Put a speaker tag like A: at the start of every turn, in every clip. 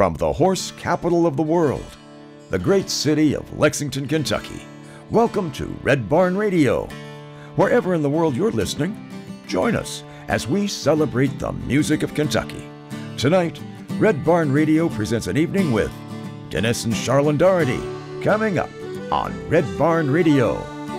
A: From the horse capital of the world, the great city of Lexington, Kentucky, welcome to Red Barn Radio. Wherever in the world you're listening, join us as we celebrate the music of Kentucky. Tonight, Red Barn Radio presents an evening with Dennis and Charlene Doherty, coming up on Red Barn Radio.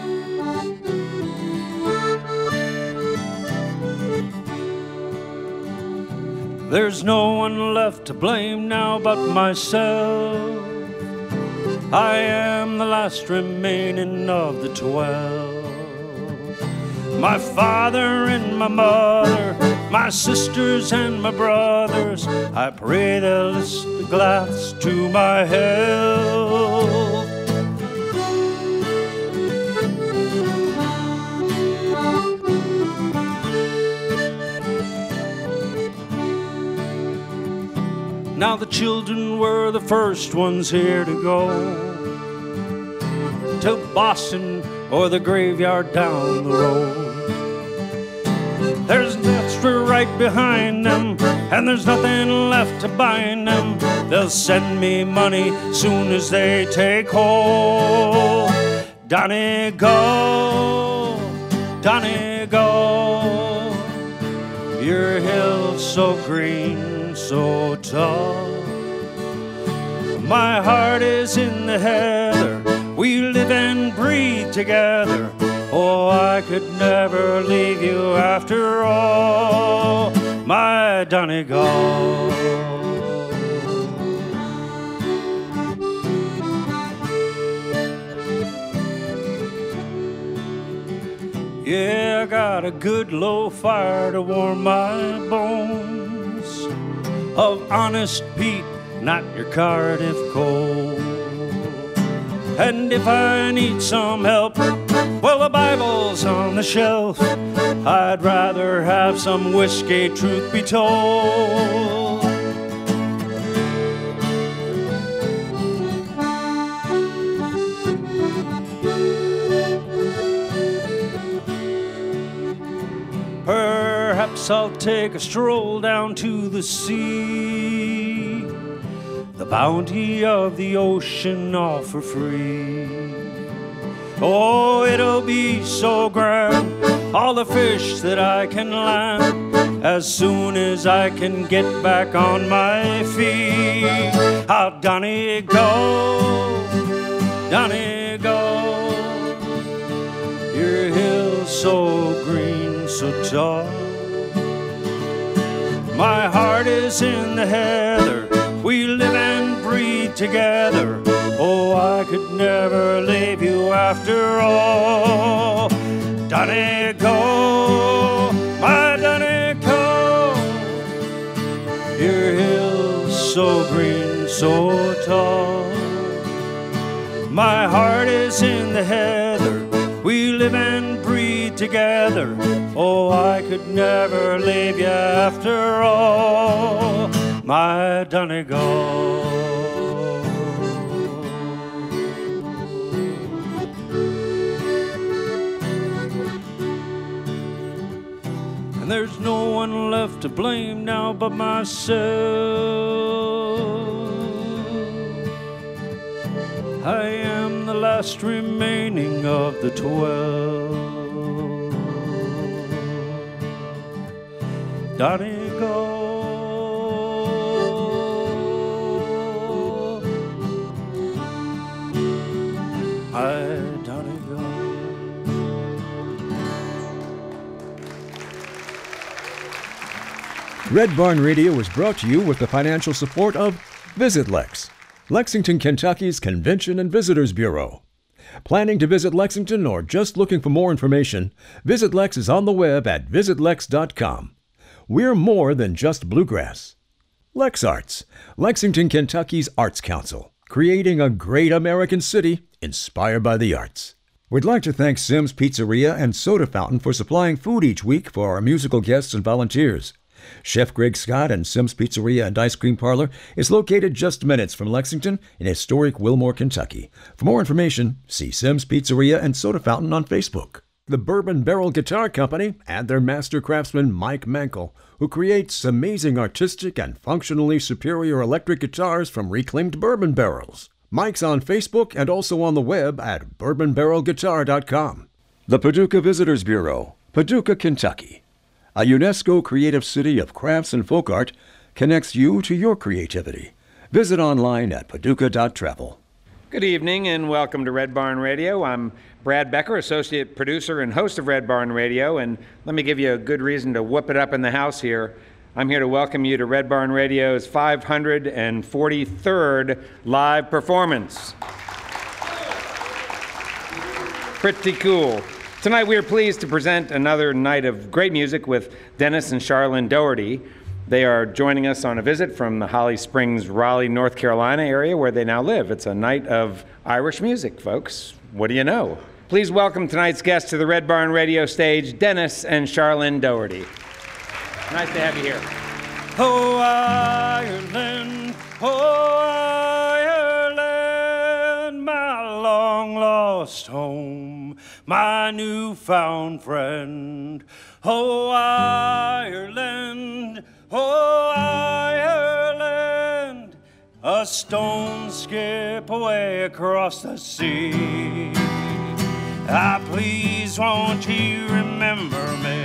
B: There's no one left to blame now but myself. I am the last remaining of the 12. My father and my mother, my sisters and my brothers, I pray they'll lift the glass to my health. Now the children were the first ones here to go to Boston or the graveyard down the road. There's an extra right behind them, and there's nothing left to bind them. They'll send me money soon as they take hold. Donegal, Donegal, your hill's so green, so tall. My heart is in the heather, we live and breathe together. Oh, I could never leave you after all, my Donegal. Yeah, I got a good low fire to warm my bones, of honest Pete, not your Cardiff coal. And if I need some help, well, the Bible's on the shelf. I'd rather have some whiskey, truth be told. Perhaps I'll take a stroll down to the sea, the bounty of the ocean all for free. Oh, it'll be so grand, all the fish that I can land, as soon as I can get back on my feet. How Donegal, Donegal, your hill's so green, so tall. My heart is in the heather, we live and breathe together. Oh, I could never leave you after all. Donegal, my Donegal, your hill's so green, so tall. My heart is in the heather, we live and breathe together. Oh, I could never leave you after all, my Donegal. And there's no one left to blame now but myself. I am the last remaining of the 12. Donegal, my Donegal.
A: Red Barn Radio is brought to you with the financial support of Visit Lex, Lexington, Kentucky's Convention and Visitors Bureau. Planning to visit Lexington or just looking for more information, Visit Lex is on the web at visitlex.com. We're more than just bluegrass. Lex Arts, Lexington, Kentucky's Arts Council, creating a great American city inspired by the arts. We'd like to thank Sim's Pizzeria and Soda Fountain for supplying food each week for our musical guests and volunteers. Chef Greg Scott and Sim's Pizzeria and Ice Cream Parlor is located just minutes from Lexington in historic Wilmore, Kentucky. For more information, see Sim's Pizzeria and Soda Fountain on Facebook. the Bourbon Barrel Guitar Company and their master craftsman Mike Mankel, who creates amazing artistic and functionally superior electric guitars from reclaimed bourbon barrels. Mike's on Facebook and also on the web at bourbonbarrelguitar.com. The Paducah Visitors Bureau, Paducah, Kentucky. A UNESCO creative city of crafts and folk art connects you to your creativity. Visit online at paducah.travel.
C: Good evening and welcome to Red Barn Radio. I'm Brad Becker, associate producer and host of Red Barn Radio, and let me give you a good reason to whoop it up in the house here. I'm here to welcome you to Red Barn Radio's 543rd live performance. Pretty cool. Tonight we are pleased to present another night of great music with Dennis and Charlene Doherty. They are joining us on a visit from the Holly Springs, Raleigh, North Carolina area where they now live. It's a night of Irish music, folks. What do you know? Please welcome tonight's guests to the Red Barn Radio stage, Dennis and Charlene Doherty. Nice to have you here.
B: Oh, Ireland, my long-lost home, my newfound friend. Oh, Ireland, a stone's skip away across the sea. Ah, please won't you remember me?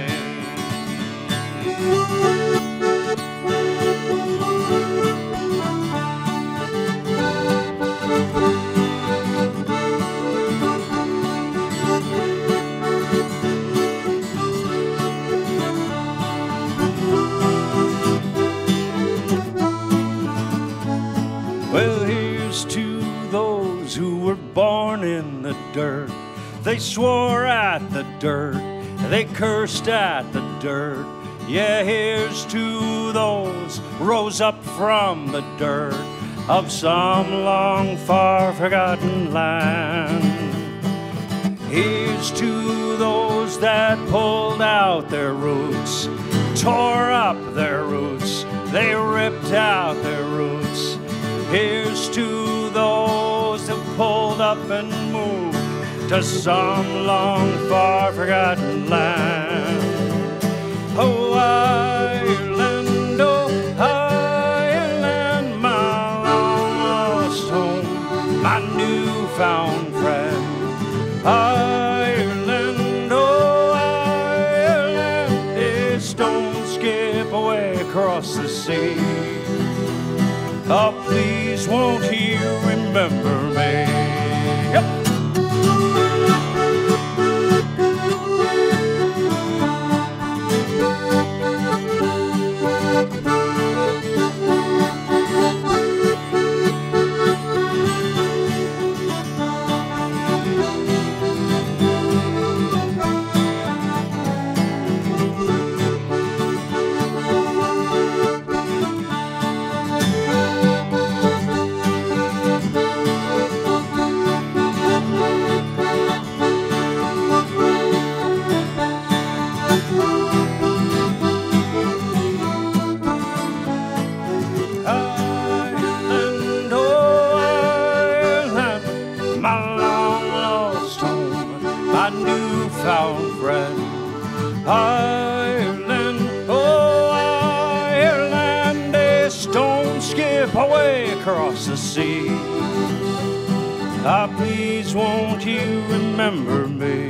B: Well, here's to those who were born in the dirt. They swore at the dirt, they cursed at the dirt. Yeah, here's to those rose up from the dirt of some long, far forgotten land. Here's to those that pulled out their roots, tore up their roots, they ripped out their roots. Here's to those that pulled up and moved to some long, far forgotten land. Oh, Ireland, my long-lost home, my newfound friend. Ireland, a stone's skip away across the sea. Oh, please won't you remember me? Yep. Across the sea. Ah, please won't you remember me?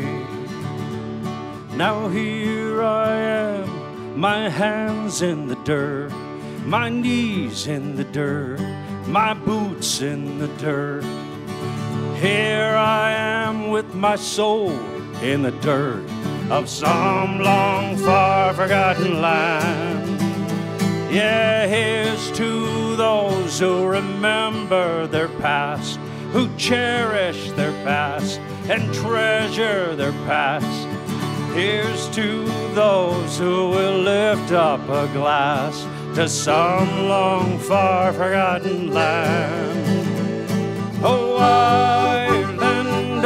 B: Now here I am, my hands in the dirt, my knees in the dirt, my boots in the dirt. Here I am with my soul in the dirt of some long, far forgotten land. Yeah, here's to those who remember their past, who cherish their past and treasure their past. Here's to those who will lift up a glass to some long, far forgotten land. Oh, Ireland,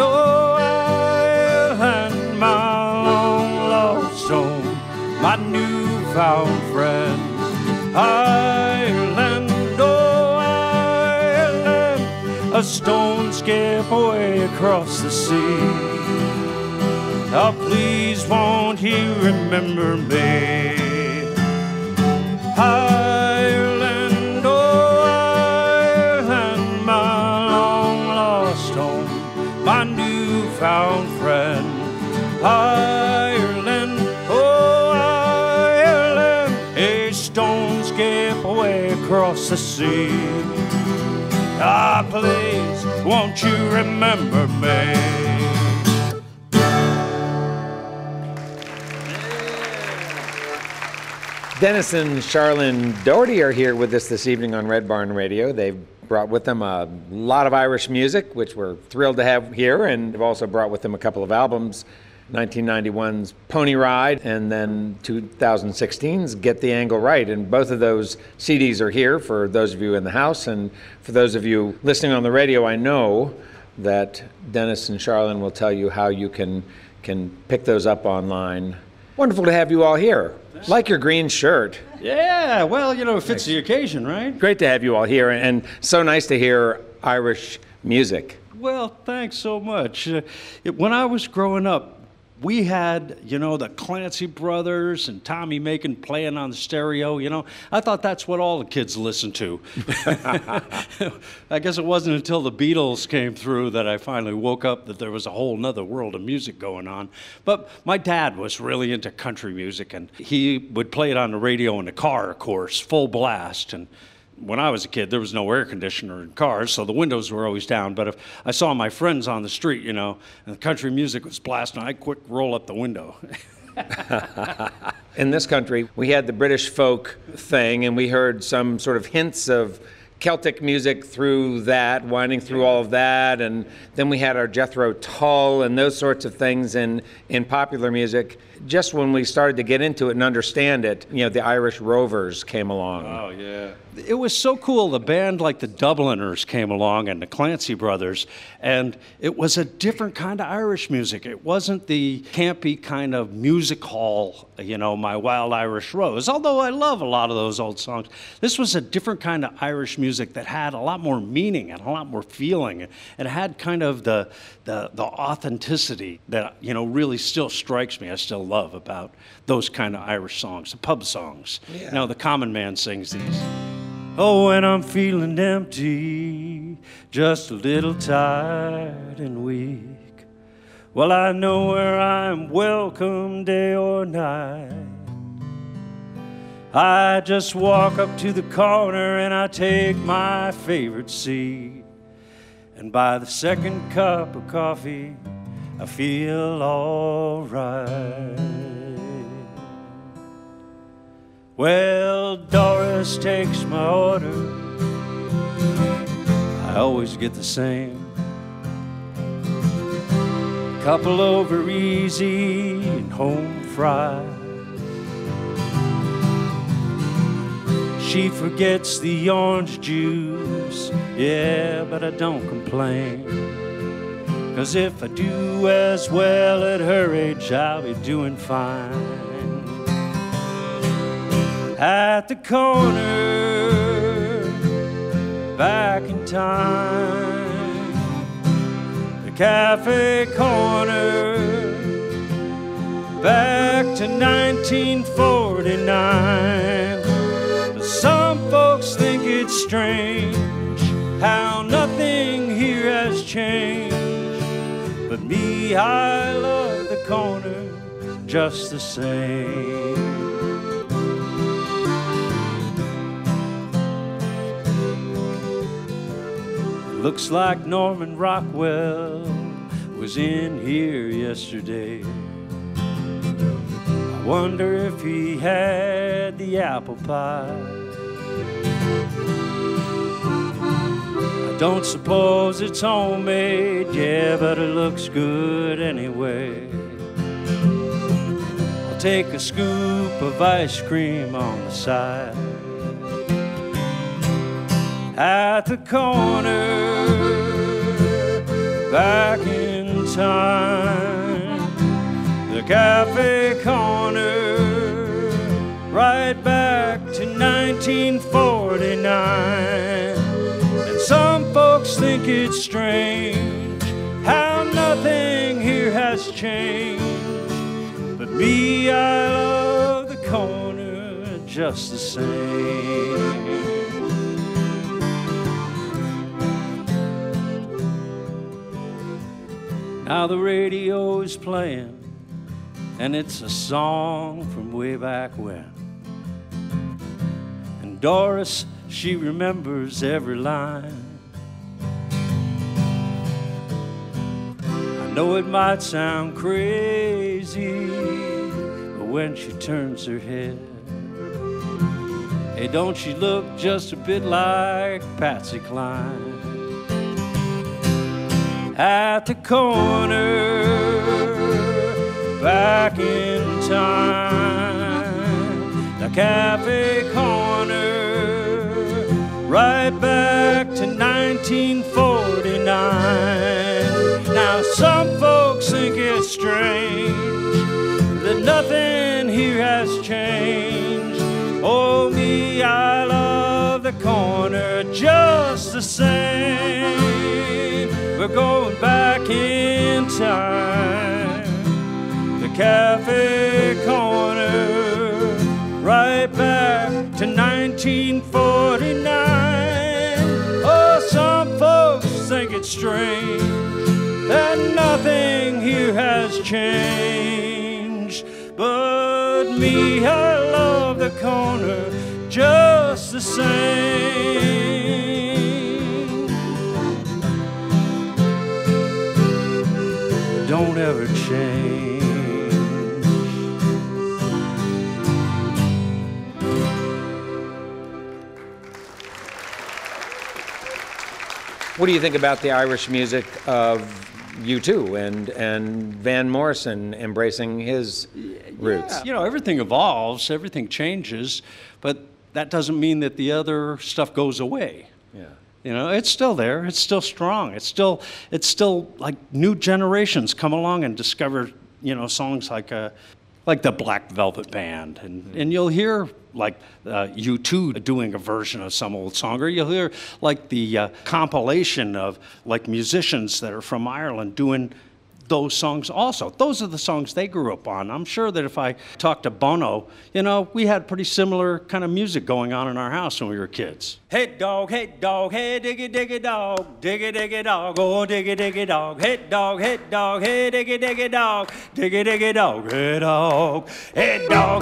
B: my long-lost home, my newfound friend. Ireland, a stone's skip away across the sea. Oh, please won't he remember me? Ireland, oh Ireland, my long lost home, my newfound friend. Ireland, oh Ireland, a stone's skip away across the sea. Ah, please, won't you remember me?
C: Dennis and Charlene Doherty are here with us this evening on Red Barn Radio. They've brought with them a lot of Irish music, which we're thrilled to have here, and they've also brought with them a couple of albums, 1991's Pony Ride and then 2016's Get the Angle Right. And both of those CDs are here for those of you in the house, and for those of you listening on the radio, I know that Dennis and Charlene will tell you how you can pick those up online. Wonderful to have you all here. Like your green shirt.
B: Yeah, well, you know, it fits the occasion, right?
C: Great to have you all here, and so nice to hear Irish music.
B: Well, thanks so much. When I was growing up, we had, you know, the Clancy Brothers and Tommy Macon playing on the stereo, you know. I thought that's what all the kids listened to. I guess it wasn't until the Beatles came through that I finally woke up that there was a whole nother world of music going on. But my dad was really into country music, and he would play it on the radio in the car, of course, full blast. And when I was a kid, there was no air conditioner in cars, so the windows were always down. But if I saw my friends on the street, you know, and the country music was blasting, I'd quick roll up the window.
C: In this country, we had the British folk thing, and we heard some sort of hints of Celtic music through that, winding through all of that, and then we had our Jethro Tull and those sorts of things in popular music. Just when we started to get into it and understand it, you know, the Irish Rovers came along.
B: Oh, yeah. It was so cool. The band like the Dubliners came along and the Clancy Brothers, and it was a different kind of Irish music. It wasn't the campy kind of music hall, you know, My Wild Irish Rose, although I love a lot of those old songs. This was a different kind of Irish music that had a lot more meaning and a lot more feeling. It had kind of the authenticity that, you know, really still strikes me. I still love about those kind of Irish songs, the pub songs. Yeah. You know, the common man sings these. Oh, when I'm feeling empty, just a little tired and weak, well, I know where I'm welcome day or night. I just walk up to the corner and I take my favorite seat, and by the second cup of coffee, I feel all right. Well, Doris takes my order. I always get the same. Couple over easy and home fried. She forgets the orange juice, yeah, but I don't complain. 'Cause if I do as well at her age, I'll be doing fine. At the corner, back in time, the cafe corner, back to 1949. Some folks think it's strange how nothing here has changed, but me, I love the corner just the same. Looks like Norman Rockwell was in here yesterday. I wonder if he had the apple pie. I don't suppose it's homemade, yeah, but it looks good anyway. I'll take a scoop of ice cream on the side. At the corner, back in time, the cafe corner, right back to 1949. And some folks think it's strange how nothing here has changed, me, I love the corner just the same. Now the radio is playing, and it's a song from way back when. And Doris, she remembers every line. I know it might sound crazy, but when she turns her head, hey, don't she look just a bit like Patsy Cline? At the corner, back in time, the cafe corner, right back to 1949. Now some folks think it's strange that nothing here has changed. Oh me, I love the corner just the same. We're going back in time, the cafe corner, right back to 1949. Oh, some folks think it's strange that nothing here has changed, but me, I love the corner just the same. Don't ever change.
C: What do you think about the Irish music of U2 and Van Morrison embracing his roots?
B: Yeah. You know, everything evolves, everything changes, but that doesn't mean that the other stuff goes away.
C: Yeah.
B: You know, it's still there. It's still strong. It's still like new generations come along and discover, you know, songs like the Black Velvet Band, and you'll hear like U2 doing a version of some old song, or you'll hear like the compilation of like musicians that are from Ireland doing those songs also. Those are the songs they grew up on. I'm sure that if I talked to Bono, you know, we had pretty similar kind of music going on in our house when we were kids. Hey dog, hey diggy diggy dog, diggy diggy dog, oh diggy diggy dog, hey dog, hey diggy diggy dog, diggy diggy dog, hey dog, hey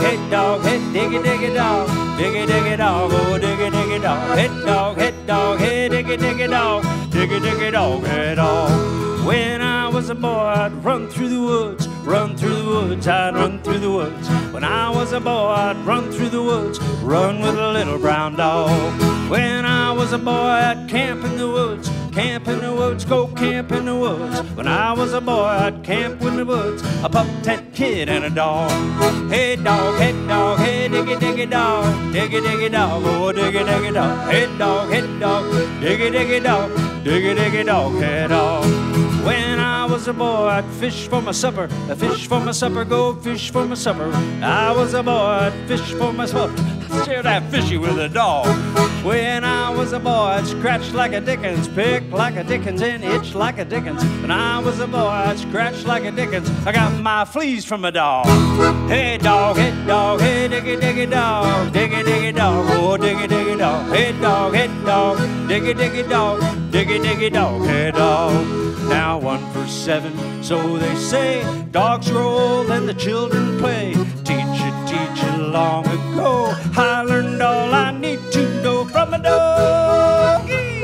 B: diggy diggy dog, diggy diggy dog, oh diggy diggy dog, hey diggy diggy dog, diggy diggy dog, hey dog. When I was a boy, I'd run through the woods, run through the woods, I'd run through the woods. When I was a boy, I'd run through the woods, run with a little brown dog. When I was a boy, I'd camp in the woods, camp in the woods, go camp in the woods. When I was a boy, I'd camp in the woods, a pup tent kid and a dog. Hey dog, hey diggy diggy dog, diggy diggy dog, oh diggy diggy dog. Hey dog, diggy diggy dog, diggy diggy dog, hey dog. When I was a boy, I'd fish for my supper, fish for my supper, go fish for my supper. I was a boy, I'd fish for my supper, share that fishy with a dog. When I was a boy, I'd scratch like a Dickens, pick like a Dickens, and itch like a Dickens. When I was a boy, I'd scratch like a Dickens. I got my fleas from a dog. Hey dog, hey diggy diggy dog, diggy diggy dog, oh diggy diggy dog. Hey dog, diggy diggy dog, diggy diggy dog, hey dog. Now 1 for 7, so they say. Dogs roll and the children play. Teach it long ago. I learned all I need to know from a doggy.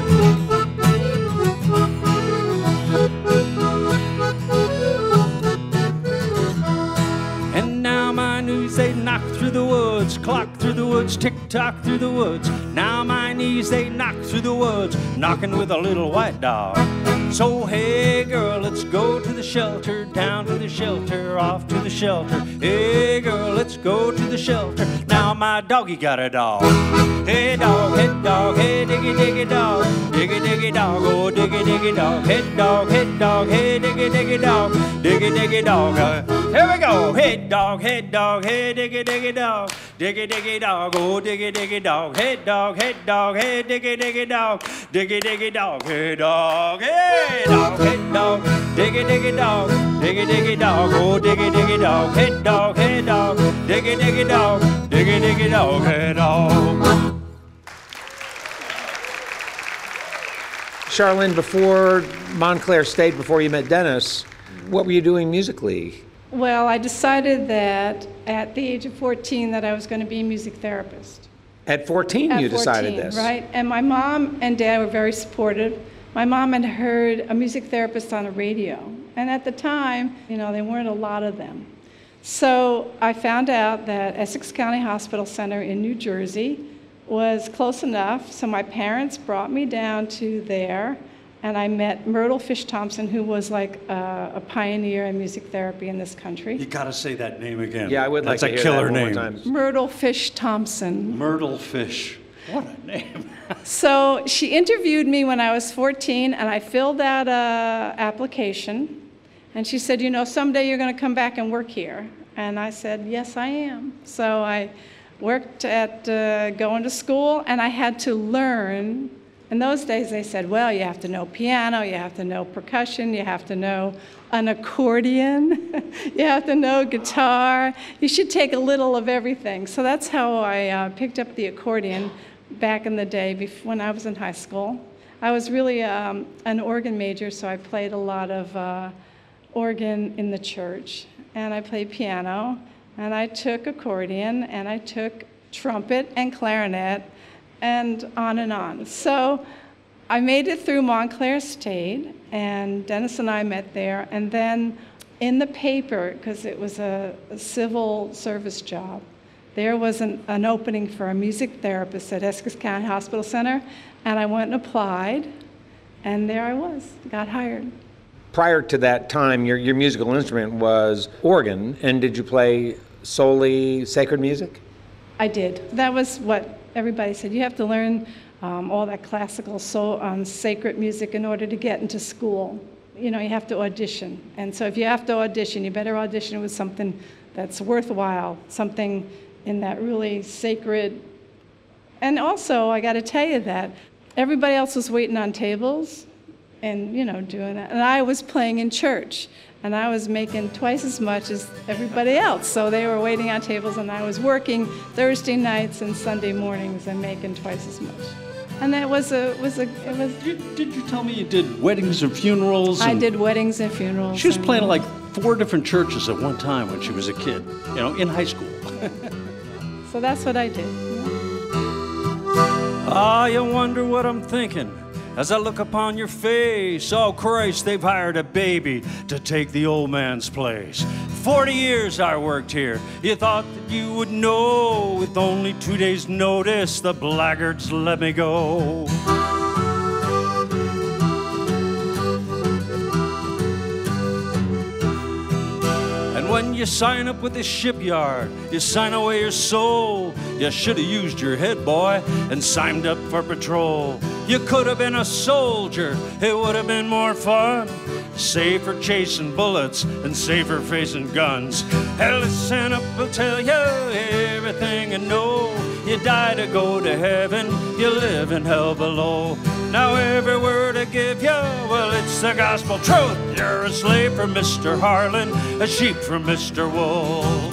B: And now my knees, they knock through the woods, clock through the woods, tick-tock through the woods. Now my knees, they knock through the woods, knocking with a little white dog. So hey girl, let's go to the shelter, down to the shelter, off to the shelter. Hey girl, let's go to the shelter. Now my doggy got a dog. Hey dog, hey diggy diggy dog, diggy diggy dog, oh diggy diggy dog, head dog, hey diggy diggy dog, diggy diggy dog. Here we go, head dog, hey diggy diggy dog, oh diggy diggy dog, head dog, hey diggy diggy dog, diggy diggy dog, hey dog, head dog, diggy diggy dog, oh diggy diggy dog, head dog, diggy diggy dog, hey dog.
C: Charlene, before Montclair State, before you met Dennis, what were you doing musically?
D: Well, I decided that at the age of 14 that I was going to be a music therapist.
C: At 14
D: At
C: you
D: 14,
C: decided this?
D: Right, and my mom and dad were very supportive. My mom had heard a music therapist on the radio, and at the time, there weren't a lot of them. So I found out that Essex County Hospital Center in New Jersey was close enough, so my parents brought me down to there, and I met Myrtle Fish Thompson, who was like a pioneer in music therapy in this country.
B: You gotta say that name again.
C: Yeah, I would like to hear
B: That's a killer
C: that one
B: name.
C: more time.
D: Myrtle Fish Thompson.
B: Myrtle Fish. What a name.
D: So she interviewed me when I was 14, and I filled out an application. And she said, someday you're going to come back and work here. And I said, yes, I am. So I worked at going to school, and I had to learn. In those days, they said, well, you have to know piano, you have to know percussion, you have to know an accordion, you have to know guitar. You should take a little of everything. So that's how I picked up the accordion back in the day when I was in high school. I was really an organ major, so I played a lot of organ in the church. And I played piano, and I took accordion, and I took trumpet and clarinet, and on and on. So I made it through Montclair State, and Dennis and I met there, and then in the paper, because it was a civil service job, there was an opening for a music therapist at Essex County Hospital Center, and I went and applied, and there I was, got hired.
C: Prior to that time, your musical instrument was organ, and did you play solely sacred music?
D: I did. That was what everybody said. You have to learn all that classical sacred music in order to get into school. You have to audition. And so if you have to audition, you better audition with something that's worthwhile, something in that really sacred. And also, I got to tell you that everybody else was waiting on tables and, doing that. And I was playing in church, and I was making twice as much as everybody else. So they were waiting on tables, and I was working Thursday nights and Sunday mornings and making twice as much. And that was.
B: Did you tell me you did weddings and funerals?
D: I did weddings and funerals.
B: She was playing like 4 different churches at one time when she was a kid, in high school.
D: So that's what I did.
B: Ah, you wonder what I'm thinking as I look upon your face. Oh, Christ, they've hired a baby to take the old man's place. 40 years I worked here. You thought that you would know. With only 2 days' notice, the blackguards let me go. And when you sign up with the shipyard, you sign away your soul. You should have used your head, boy, and signed up for patrol. You could have been a soldier, it would have been more fun. Safer chasing bullets and safer facing guns. Hell, listen up, will tell you everything you know. You die to go to heaven, you live in hell below. Now every word I give you, well, it's the gospel truth. You're a slave for Mr. Harlan, a sheep for Mr. Wolf.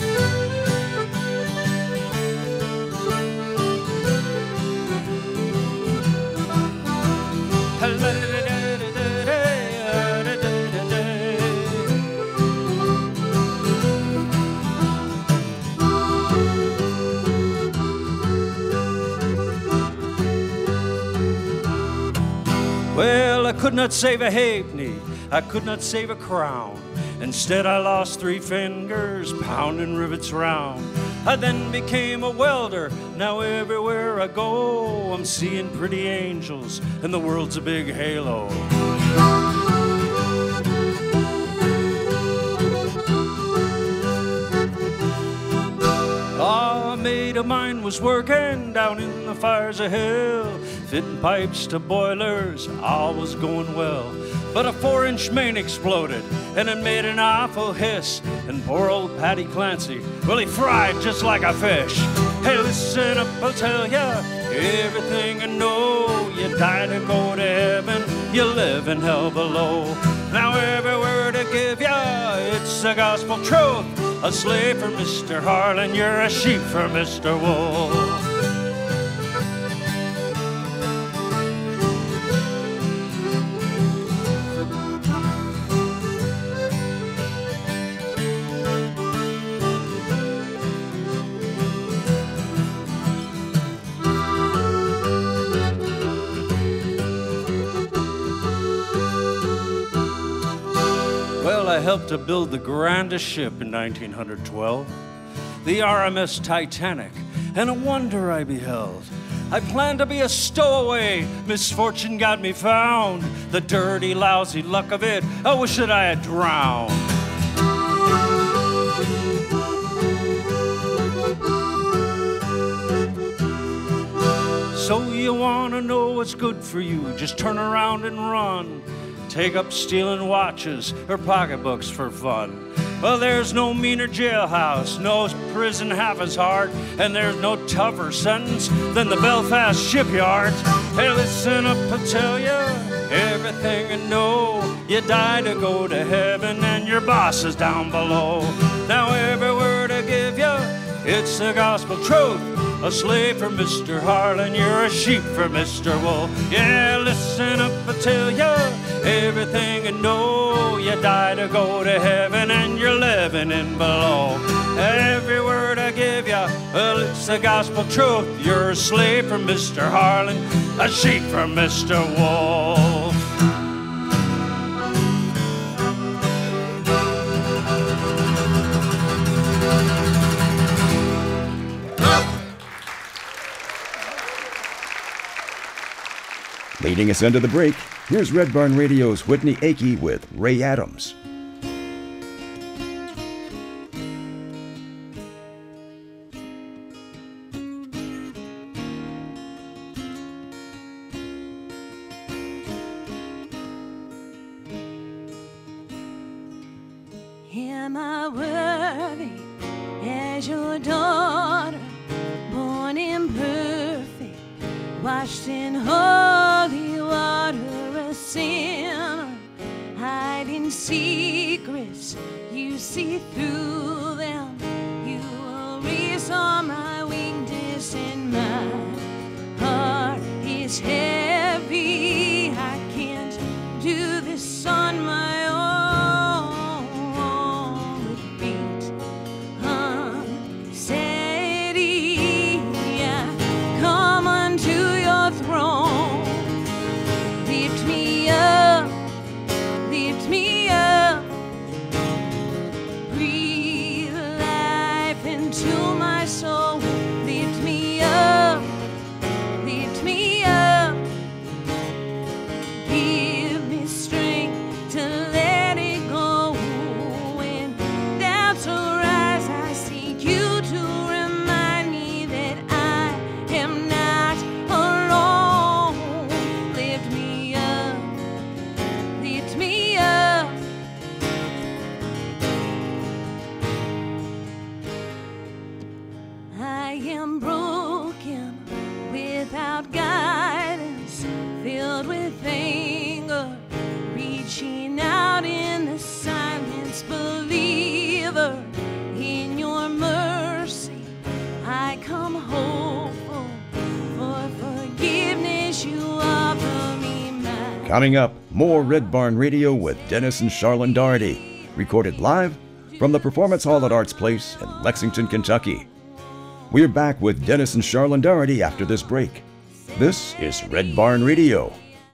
B: Well, I could not save a halfpenny, I could not save a crown. Instead I lost 3 fingers, pounding rivets round. I then became a welder, now everywhere I go, I'm seeing pretty angels, and the world's a big halo. Oh, I made of mine was working down in the fires of hell, fitting pipes to boilers, all was going well. But a 4-inch main exploded, and it made an awful hiss. And poor old Paddy Clancy, well, he fried just like a fish. Hey, listen up, I'll tell ya everything I know. You die to go to heaven, you live in hell below. Now every word I give ya, it's the gospel truth. A slave for Mr. Harlan, you're a sheep for Mr. Wolf. I helped to build the grandest ship in 1912, the RMS Titanic, and a wonder I beheld. I planned to be a stowaway, misfortune got me found. The dirty, lousy luck of it, I wish that I had drowned. So you wanna know what's good for you, just turn around and run. Take up stealing watches or pocketbooks for fun. Well, there's no meaner jailhouse, no prison half as hard, and there's no tougher sentence than the Belfast shipyard. Hey, listen up, I'll tell ya everything I know. You die to go to heaven, and your boss is down below. Now every word I give ya, it's the gospel truth. A slave for Mr. Harlan, you're a sheep for Mr. Wolf. Yeah, listen up, I tell ya everything I know. You die to go to heaven, and you're living in below. Every word I give ya, well, it's the gospel truth. You're a slave for Mr. Harlan, a sheep for Mr. Wolf.
A: Leading us into the break, here's Red Barn Radio's Whitney Akey with Ray Adams.
E: Am I worthy as your daughter, born imperfect, washed in holy water, a sinner, hiding secrets, you see through them. You will restore my weakness, and my heart is heavy. I can't do this on my own. It beats unsteady. I come unto your throne. Lift me up, lift me up. Breathe life into my soul. Lift me up, lift me up. Give me strength to let it go. When doubts arise, I seek you to remind me that I am not alone. Lift me up, lift me up. I am broken without guidance, filled with anger, reaching out in the silence, believer in your mercy. I come hopeful for forgiveness you offer me. My
A: Coming up, more Red Barn Radio with Dennis and Charlene Doherty, recorded live from the Performance Hall at Arts Place in Lexington, Kentucky. We're back with Dennis and Charlene Doherty after this break. This is Red Barn Radio.